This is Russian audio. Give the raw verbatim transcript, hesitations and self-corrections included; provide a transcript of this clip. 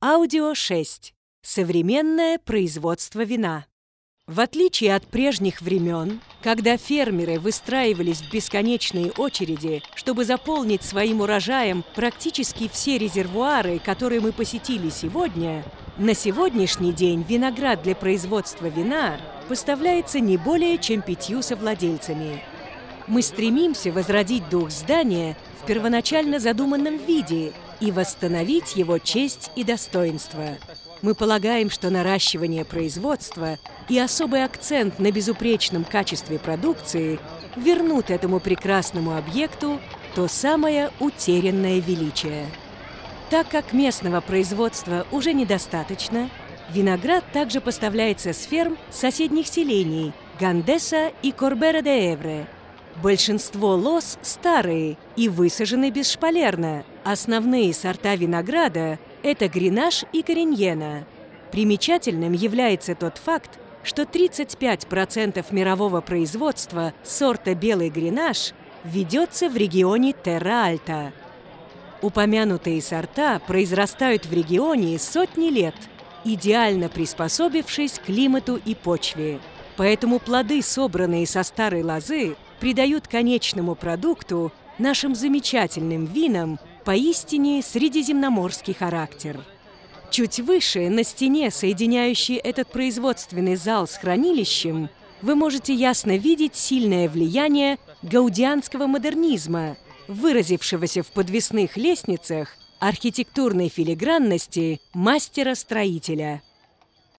Аудио шесть. Современное производство вина. В отличие от прежних времен, когда фермеры выстраивались в бесконечные очереди, чтобы заполнить своим урожаем практически все резервуары, которые мы посетили сегодня, на сегодняшний день виноград для производства вина поставляется не более чем пятью совладельцами. Мы стремимся возродить дух здания в первоначально задуманном виде и восстановить его честь и достоинство. Мы полагаем, что наращивание производства и особый акцент на безупречном качестве продукции вернут этому прекрасному объекту то самое утерянное величие. Так как местного производства уже недостаточно, виноград также поставляется с ферм соседних селений Гандеса и Корбера-де-Эвре. Большинство лоз старые и высажены бесшпалерно. Основные сорта винограда – это Гренаж и Кариньена. Примечательным является тот факт, что тридцать пять процентов мирового производства сорта белый Гренаж ведется в регионе Терра-Альта. Упомянутые сорта произрастают в регионе сотни лет, идеально приспособившись к климату и почве. Поэтому плоды, собранные со старой лозы, придают конечному продукту, нашим замечательным винам, поистине средиземноморский характер. Чуть выше, на стене, соединяющей этот производственный зал с хранилищем, вы можете ясно видеть сильное влияние гаудианского модернизма, выразившегося в подвесных лестницах, архитектурной филигранности мастера-строителя.